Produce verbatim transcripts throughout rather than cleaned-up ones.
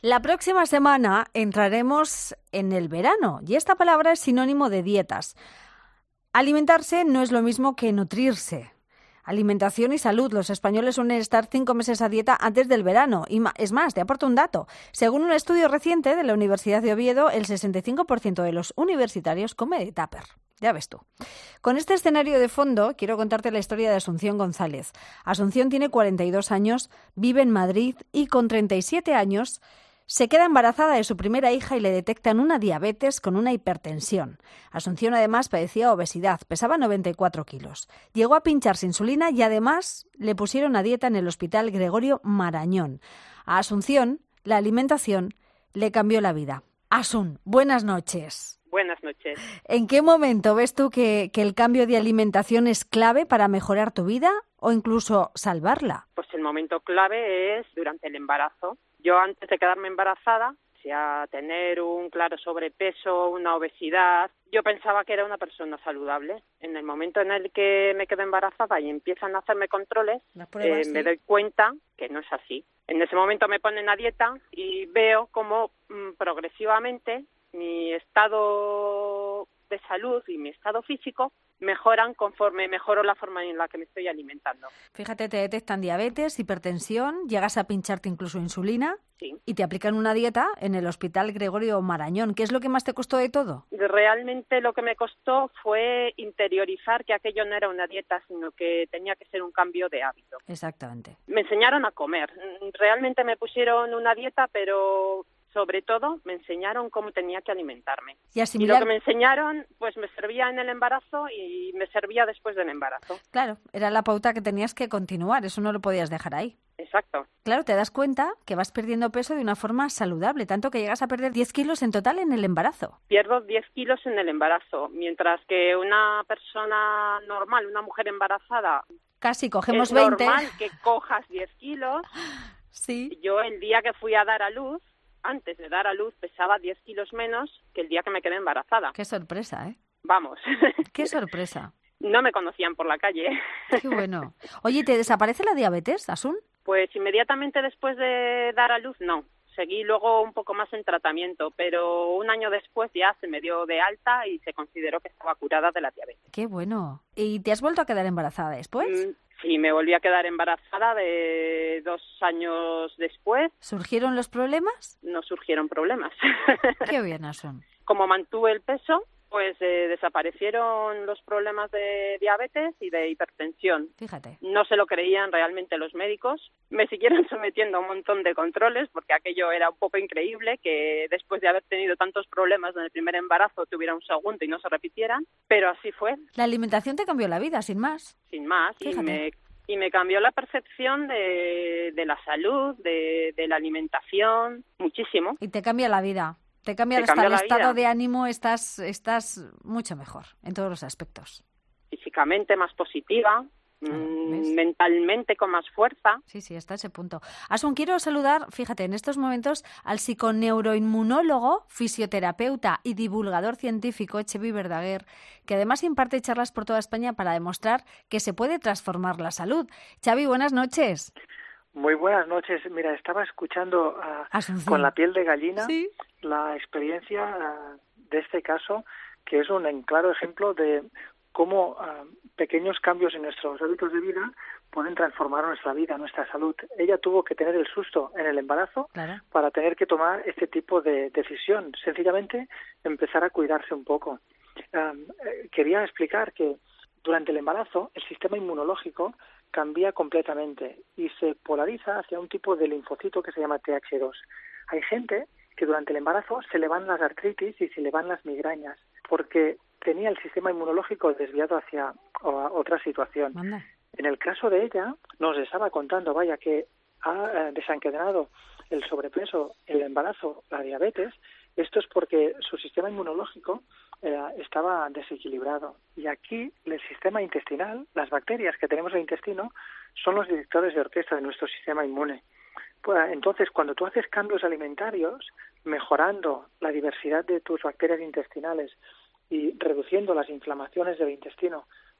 La próxima semana entraremos en el verano y esta palabra es sinónimo de dietas. Alimentarse no es lo mismo que nutrirse. Alimentación y salud. Los españoles suelen estar cinco meses a dieta antes del verano. Y es más, te aporto un dato. Según un estudio reciente de la Universidad de Oviedo, el sesenta y cinco por ciento de los universitarios come de tupper. Ya ves tú. Con este escenario de fondo, quiero contarte la historia de Asunción González. Asunción tiene cuarenta y dos años, vive en Madrid y con treinta y siete años se queda embarazada de su primera hija y le detectan una diabetes con una hipertensión. Asunción además padecía obesidad, pesaba noventa y cuatro kilos. Llegó a pincharse insulina y además le pusieron a dieta en el Hospital Gregorio Marañón. A Asunción, la alimentación le cambió la vida. Asun, buenas noches. Buenas noches. ¿En qué momento ves tú que, que el cambio de alimentación es clave para mejorar tu vida o incluso salvarla? Pues el momento clave es durante el embarazo. Yo antes de quedarme embarazada, o sea, tener un claro sobrepeso, una obesidad, yo pensaba que era una persona saludable. En el momento en el que me quedo embarazada y empiezan a hacerme controles, pruebas, eh, ¿sí? me doy cuenta que no es así. En ese momento me ponen a dieta y veo cómo mmm, progresivamente mi estado de salud y mi estado físico mejoran conforme mejoro la forma en la que me estoy alimentando. Fíjate, te detectan diabetes, hipertensión, llegas a pincharte incluso insulina, sí, y te aplican una dieta en el Hospital Gregorio Marañón. ¿Qué es lo que más te costó de todo? Realmente lo que me costó fue interiorizar que aquello no era una dieta, sino que tenía que ser un cambio de hábito. Exactamente. Me enseñaron a comer. Realmente me pusieron una dieta, pero sobre todo me enseñaron cómo tenía que alimentarme. Y, asimilar... y lo que me enseñaron, pues me servía en el embarazo y me servía después del embarazo. Claro, era la pauta que tenías que continuar, eso no lo podías dejar ahí. Exacto. Claro, te das cuenta que vas perdiendo peso de una forma saludable, tanto que llegas a perder diez kilos en total en el embarazo. Pierdo diez kilos en el embarazo, mientras que una persona normal, una mujer embarazada... Casi cogemos es veinte. Es normal que cojas diez kilos. Sí. Yo el día que fui a dar a luz, antes de dar a luz, pesaba diez kilos menos que el día que me quedé embarazada. Qué sorpresa, ¿eh? Vamos. Qué sorpresa. No me conocían por la calle. Qué bueno. Oye, ¿te desaparece la diabetes, Asun? Pues inmediatamente después de dar a luz, no. Seguí luego un poco más en tratamiento, pero un año después ya se me dio de alta y se consideró que estaba curada de la diabetes. Qué bueno. ¿Y te has vuelto a quedar embarazada después? Mm, sí, me volví a quedar embarazada de dos años después. ¿Surgieron los problemas? No surgieron problemas. Qué bien, Asun. Como mantuve el peso, pues eh, desaparecieron los problemas de diabetes y de hipertensión. Fíjate. No se lo creían realmente los médicos. Me siguieron sometiendo a un montón de controles porque aquello era un poco increíble que después de haber tenido tantos problemas en el primer embarazo tuviera un segundo y no se repitieran, pero así fue. La alimentación te cambió la vida, sin más. Sin más. Fíjate. y me y me cambió la percepción de, de la salud, de, de la alimentación, muchísimo. Y te cambia la vida. Te cambia Te hasta cambia el la estado vida. de ánimo, estás, estás mucho mejor en todos los aspectos. Físicamente más positiva, Claro, mmm, mentalmente con más fuerza. Sí, sí, hasta ese punto. Asun, quiero saludar, fíjate, en estos momentos al psiconeuroinmunólogo, fisioterapeuta y divulgador científico Xavi Verdaguer, que además imparte charlas por toda España para demostrar que se puede transformar la salud. Xavi, buenas noches. Muy buenas noches. Mira, estaba escuchando uh, con la piel de gallina ¿Sí? la experiencia uh, de este caso, que es un claro ejemplo de cómo uh, pequeños cambios en nuestros hábitos de vida pueden transformar nuestra vida, nuestra salud. Ella tuvo que tener el susto en el embarazo claro. para tener que tomar este tipo de decisión. Sencillamente, empezar a cuidarse un poco. Um, eh, quería explicar que durante el embarazo, el sistema inmunológico cambia completamente y se polariza hacia un tipo de linfocito que se llama T H dos. Hay gente que durante el embarazo se le van las artritis y se le van las migrañas porque tenía el sistema inmunológico desviado hacia otra situación. Manda. En el caso de ella, nos estaba contando, vaya, que ha desencadenado el sobrepeso, el embarazo, la diabetes. Esto es porque su sistema inmunológico eh, estaba desequilibrado. Y aquí el sistema intestinal, las bacterias que tenemos en el intestino, son los directores de orquesta de nuestro sistema inmune. Pues, entonces, cuando tú haces cambios alimentarios, mejorando la diversidad de tus bacterias intestinales y reduciendo las inflamaciones del intestino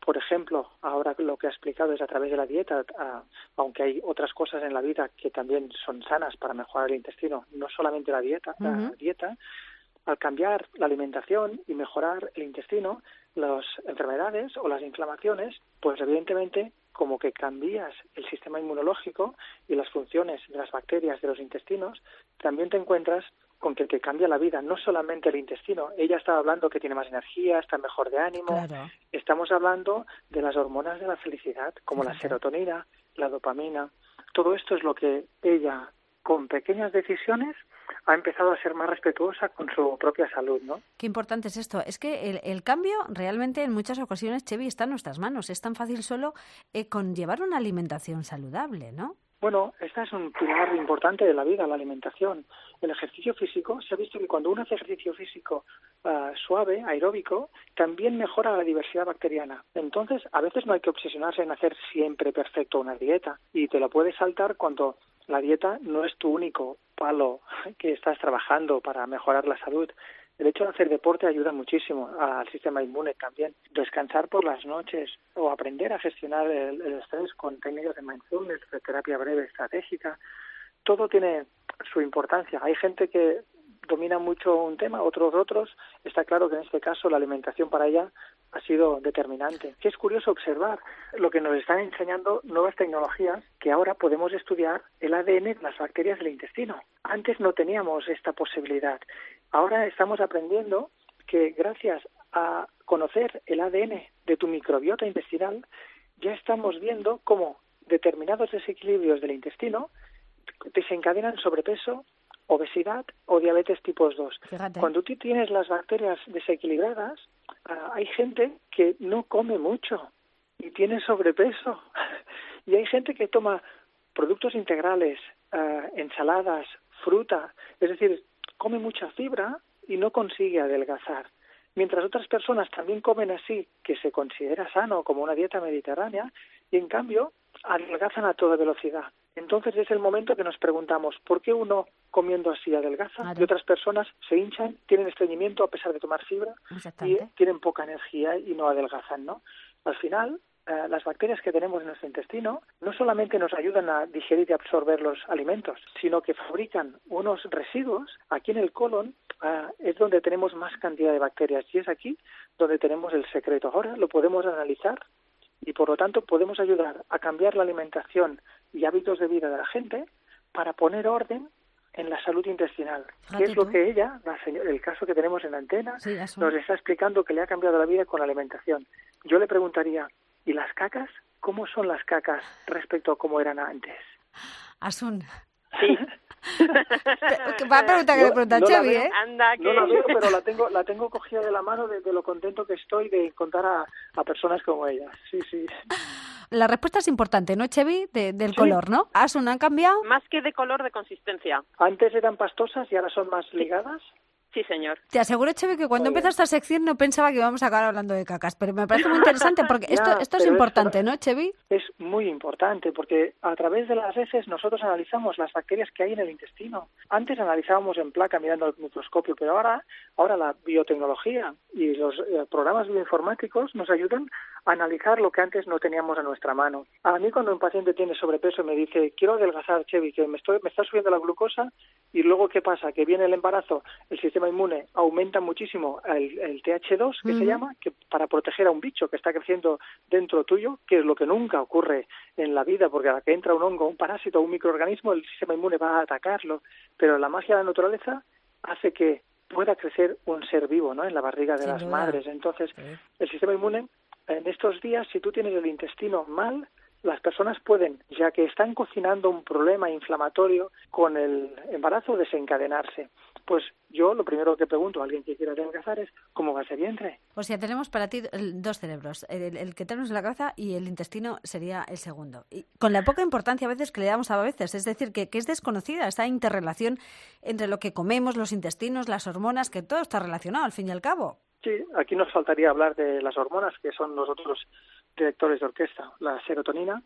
por ejemplo, ahora lo que ha explicado es a través de la dieta, a, aunque hay otras cosas en la vida que también son sanas para mejorar el intestino, no solamente la dieta, uh-huh. la dieta, al cambiar la alimentación y mejorar el intestino, las enfermedades o las inflamaciones, pues evidentemente como que cambias el sistema inmunológico y las funciones de las bacterias de los intestinos, también te encuentras con que te cambia la vida, no solamente el intestino. Ella estaba hablando que tiene más energía, está mejor de ánimo. Claro. Estamos hablando de las hormonas de la felicidad, como Fíjate. la serotonina, la dopamina. Todo esto es lo que ella, con pequeñas decisiones, ha empezado a ser más respetuosa con su propia salud, ¿no? Qué importante es esto. Es que el, el cambio realmente en muchas ocasiones, Chevy, está en nuestras manos. Es tan fácil solo eh, con llevar una alimentación saludable, ¿no? Bueno, esta es un pilar importante de la vida, la alimentación. El ejercicio físico, se ha visto que cuando uno hace ejercicio físico uh, suave, aeróbico, también mejora la diversidad bacteriana. Entonces, a veces no hay que obsesionarse en hacer siempre perfecto una dieta y te lo puedes saltar cuando la dieta no es tu único palo que estás trabajando para mejorar la salud. El hecho de hacer deporte ayuda muchísimo al sistema inmune también. Descansar por las noches o aprender a gestionar el, el estrés con técnicas de mindfulness, de terapia breve estratégica, todo tiene su importancia. Hay gente que domina mucho un tema, otros otros. Está claro que en este caso la alimentación para ella ha sido determinante. Que es curioso observar lo que nos están enseñando nuevas tecnologías, que ahora podemos estudiar el A D N de las bacterias del intestino. Antes no teníamos esta posibilidad. Ahora estamos aprendiendo que gracias a conocer el A D N de tu microbiota intestinal, ya estamos viendo cómo determinados desequilibrios del intestino desencadenan sobrepeso, obesidad o diabetes tipo dos. Fíjate. Cuando tú tienes las bacterias desequilibradas, uh, hay gente que no come mucho y tiene sobrepeso. Y hay gente que toma productos integrales, uh, ensaladas, fruta, es decir, come mucha fibra y no consigue adelgazar. Mientras otras personas también comen así, que se considera sano como una dieta mediterránea, y en cambio adelgazan a toda velocidad. Entonces es el momento que nos preguntamos, ¿por qué uno comiendo así adelgaza claro. y otras personas se hinchan, tienen estreñimiento a pesar de tomar fibra y tienen poca energía y no adelgazan, ¿no? Al final, eh, las bacterias que tenemos en nuestro intestino no solamente nos ayudan a digerir y absorber los alimentos, sino que fabrican unos residuos. Aquí en el colon eh, es donde tenemos más cantidad de bacterias y es aquí donde tenemos el secreto. Ahora lo podemos analizar y por lo tanto podemos ayudar a cambiar la alimentación y hábitos de vida de la gente para poner orden en la salud intestinal, que es lo que ella, la señora, el caso que tenemos en la antena, sí, nos está explicando que le ha cambiado la vida con la alimentación. Yo le preguntaría, ¿y las cacas? ¿Cómo son las cacas respecto a cómo eran antes? Asun. Sí. Va a preguntar que le pregunta no Chevy, veo, ¿eh? Anda, que... No la veo, pero la tengo, la tengo cogida de la mano de, de lo contento que estoy de contar a, a personas como ella. Sí, sí. La respuesta es importante, ¿no, Chevy? De, del sí. color, ¿no? ¿Asun han cambiado? Más que de color, de consistencia. Antes eran pastosas y ahora son más ligadas. Sí, señor. Te aseguro, Chevy, que cuando Muy empezó esta sección no pensaba que íbamos a acabar hablando de cacas, pero me parece muy interesante porque ya, esto, esto es importante, esto ¿no, Chevy? Es muy importante porque a través de las heces nosotros analizamos las bacterias que hay en el intestino. Antes analizábamos en placa mirando al microscopio, pero ahora, ahora la biotecnología y los eh, programas bioinformáticos nos ayudan a analizar lo que antes no teníamos a nuestra mano. A mí cuando un paciente tiene sobrepeso y me dice, quiero adelgazar, Chevy, que me, estoy, me está subiendo la glucosa, y luego ¿qué pasa? Que viene el embarazo, el sistema inmune aumenta muchísimo el, el T H dos, que uh-huh. se llama, que para proteger a un bicho que está creciendo dentro tuyo, que es lo que nunca ocurre en la vida, porque a la que entra un hongo, un parásito, un microorganismo, el sistema inmune va a atacarlo, pero la magia de la naturaleza hace que pueda crecer un ser vivo, ¿no?, en la barriga de Sin las duda. madres. Entonces, sí. el sistema inmune, en estos días, si tú tienes el intestino mal, las personas pueden, ya que están cocinando un problema inflamatorio con el embarazo, desencadenarse. Pues yo lo primero que pregunto a alguien que quiera adelgazar es ¿cómo va ese vientre? O sea, tenemos para ti dos cerebros, el, el que tenemos en la cabeza y el intestino sería el segundo. Y con la poca importancia a veces que le damos a veces, es decir, que, que es desconocida esta interrelación entre lo que comemos, los intestinos, las hormonas, que todo está relacionado al fin y al cabo. Sí, aquí nos faltaría hablar de las hormonas, que son los otros directores de orquesta, la serotonina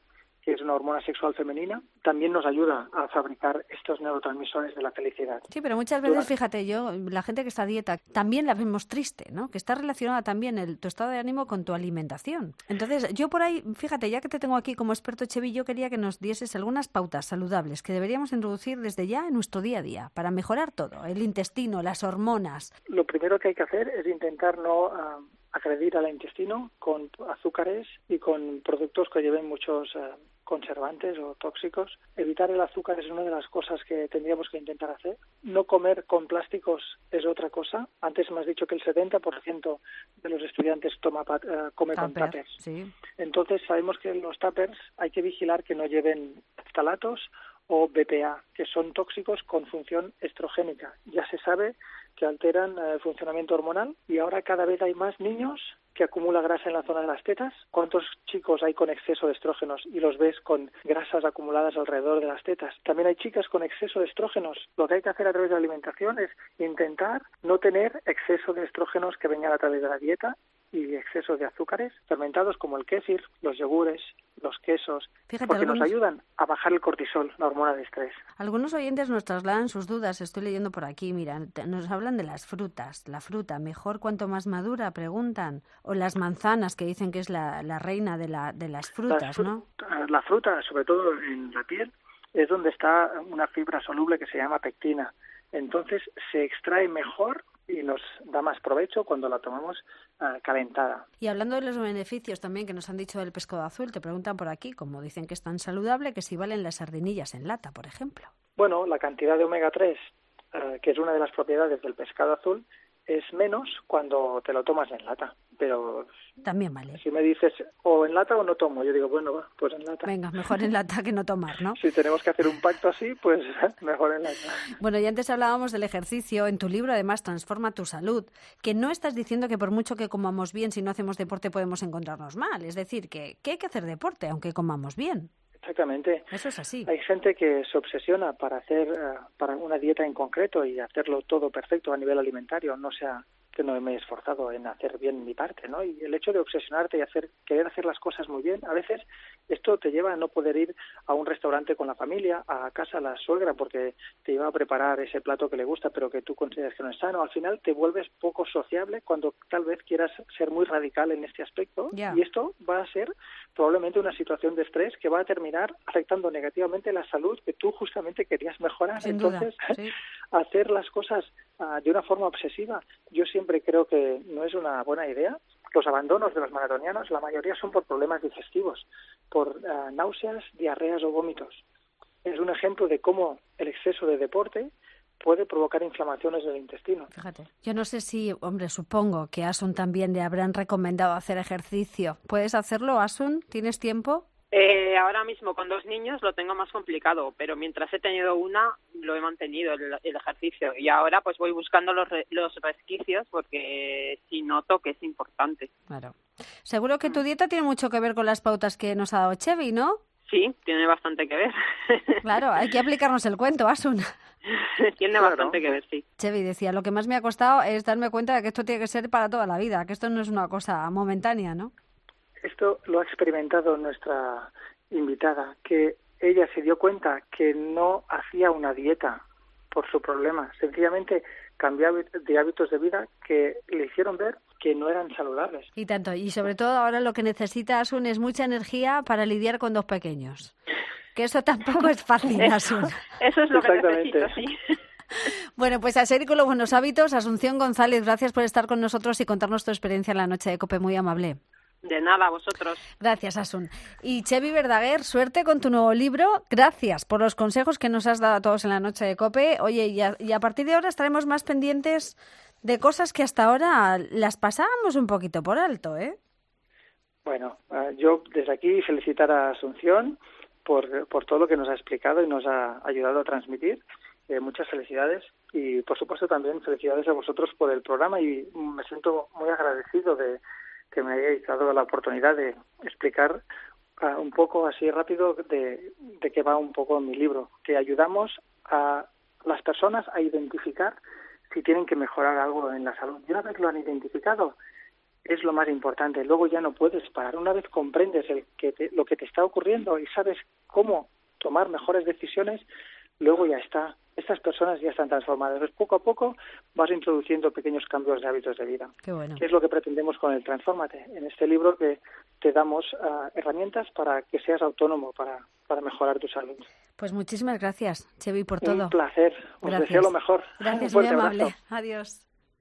que es una hormona sexual femenina, también nos ayuda a fabricar estos neurotransmisores de la felicidad. Sí, pero muchas veces, fíjate, yo, la gente que está a dieta, también la vemos triste, ¿no? Que está relacionada también el, tu estado de ánimo con tu alimentación. Entonces, yo por ahí, fíjate, ya que te tengo aquí como experto, Chevy, yo quería que nos dieses algunas pautas saludables que deberíamos introducir desde ya en nuestro día a día para mejorar todo, el intestino, las hormonas. Lo primero que hay que hacer es intentar no uh, agredir al intestino con azúcares y con productos que lleven muchos uh, conservantes o tóxicos. Evitar el azúcar es una de las cosas que tendríamos que intentar hacer. No comer con plásticos es otra cosa. Antes me has dicho que el setenta por ciento de los estudiantes toma uh, come Tupper, con tuppers. Sí. Entonces sabemos que los tuppers hay que vigilar que no lleven ftalatos o B P A, que son tóxicos con función estrogénica. Ya se sabe que alteran el funcionamiento hormonal y ahora cada vez hay más niños que acumula grasa en la zona de las tetas. ¿Cuántos chicos hay con exceso de estrógenos y los ves con grasas acumuladas alrededor de las tetas? También hay chicas con exceso de estrógenos. Lo que hay que hacer a través de la alimentación es intentar no tener exceso de estrógenos que vengan a través de la dieta y exceso de azúcares fermentados como el kéfir, los yogures, los quesos, Fíjate, porque algunos... nos ayudan a bajar el cortisol, la hormona de estrés. Algunos oyentes nos trasladan sus dudas, estoy leyendo por aquí, mira, nos hablan de las frutas, la fruta, mejor cuanto más madura, preguntan, o las manzanas, que dicen que es la, la reina de, la, de las frutas, las fru- ¿no? La fruta, sobre todo en la piel, es donde está una fibra soluble que se llama pectina. Entonces se extrae mejor y nos da más provecho cuando la tomamos uh, calentada. Y hablando de los beneficios también que nos han dicho del pescado azul, te preguntan por aquí, como dicen que es tan saludable, que si valen las sardinillas en lata, por ejemplo. Bueno, la cantidad de omega tres, uh, que es una de las propiedades del pescado azul, es menos cuando te lo tomas en lata, pero también vale. Si me dices o en lata o no tomo, yo digo, bueno, va, pues en lata. Venga, mejor en lata que no tomar, ¿no? Si tenemos que hacer un pacto así, pues mejor en lata. Bueno, y antes hablábamos del ejercicio. En tu libro, además, Transforma tu salud, que no estás diciendo que por mucho que comamos bien, si no hacemos deporte podemos encontrarnos mal. Es decir, que, que hay que hacer deporte, aunque comamos bien. Exactamente. Eso es así. Hay gente que se obsesiona para hacer uh, para una dieta en concreto y hacerlo todo perfecto a nivel alimentario, no sea que no me he esforzado en hacer bien mi parte, ¿no? Y el hecho de obsesionarte y hacer querer hacer las cosas muy bien, a veces esto te lleva a no poder ir a un restaurante con la familia, a casa a la suegra, porque te lleva a preparar ese plato que le gusta, pero que tú consideras que no es sano. Al final te vuelves poco sociable cuando tal vez quieras ser muy radical en este aspecto, yeah. Y esto va a ser probablemente una situación de estrés que va a terminar afectando negativamente la salud que tú justamente querías mejorar. Sin Entonces, duda, sí. hacer las cosas uh, de una forma obsesiva, yo siempre creo que no es una buena idea. Los abandonos de los maratonianos, la mayoría son por problemas digestivos, por uh, náuseas, diarreas o vómitos. Es un ejemplo de cómo el exceso de deporte puede provocar inflamaciones del intestino. Fíjate, yo no sé si, hombre, supongo que Asun también le habrán recomendado hacer ejercicio. ¿Puedes hacerlo, Asun? ¿Tienes tiempo? Eh, ahora mismo con dos niños lo tengo más complicado, pero mientras he tenido una lo he mantenido el, el ejercicio y ahora pues voy buscando los, re, los resquicios porque si noto que es importante. Claro. Seguro que tu dieta tiene mucho que ver con las pautas que nos ha dado Chevy, ¿no? Sí, tiene bastante que ver. Claro, hay que aplicarnos el cuento, Asun. Tiene claro. bastante que ver, sí. Chevy decía, lo que más me ha costado es darme cuenta de que esto tiene que ser para toda la vida, que esto no es una cosa momentánea, ¿no? Esto lo ha experimentado nuestra invitada, que ella se dio cuenta que no hacía una dieta por su problema, sencillamente cambió de hábitos de vida que le hicieron ver que no eran saludables. Y tanto, y sobre todo ahora lo que necesita Asun es mucha energía para lidiar con dos pequeños. Que eso tampoco es fácil, Asun. Eso es lo que necesito, sí. Bueno, pues a seguir con los buenos hábitos. Asunción González, gracias por estar con nosotros y contarnos tu experiencia en la noche de COPE, muy amable. De nada, a vosotros. Gracias, Asun. Y Chevy Verdaguer, suerte con tu nuevo libro. Gracias por los consejos que nos has dado a todos en la noche de COPE. Oye, y a, y a partir de ahora estaremos más pendientes de cosas que hasta ahora las pasábamos un poquito por alto, ¿eh? Bueno, uh, yo desde aquí felicitar a Asunción por, por todo lo que nos ha explicado y nos ha ayudado a transmitir. Eh, muchas felicidades y, por supuesto, también felicidades a vosotros por el programa y me siento muy agradecido de que me hayáis dado la oportunidad de explicar uh, un poco así rápido de, de qué va un poco mi libro, que ayudamos a las personas a identificar si tienen que mejorar algo en la salud. Y una vez lo han identificado, es lo más importante. Luego ya no puedes parar. Una vez comprendes el que te, lo que te está ocurriendo y sabes cómo tomar mejores decisiones, luego ya está. Estas personas ya están transformadas. Pues poco a poco vas introduciendo pequeños cambios de hábitos de vida. Qué bueno. Que es lo que pretendemos con el Transfórmate. En este libro que te damos uh, herramientas para que seas autónomo, para, para mejorar tu salud. Pues muchísimas gracias, Chevy, por todo. Un placer. Os gracias. deseo lo mejor. Gracias, Un muy amable. abrazo. Adiós.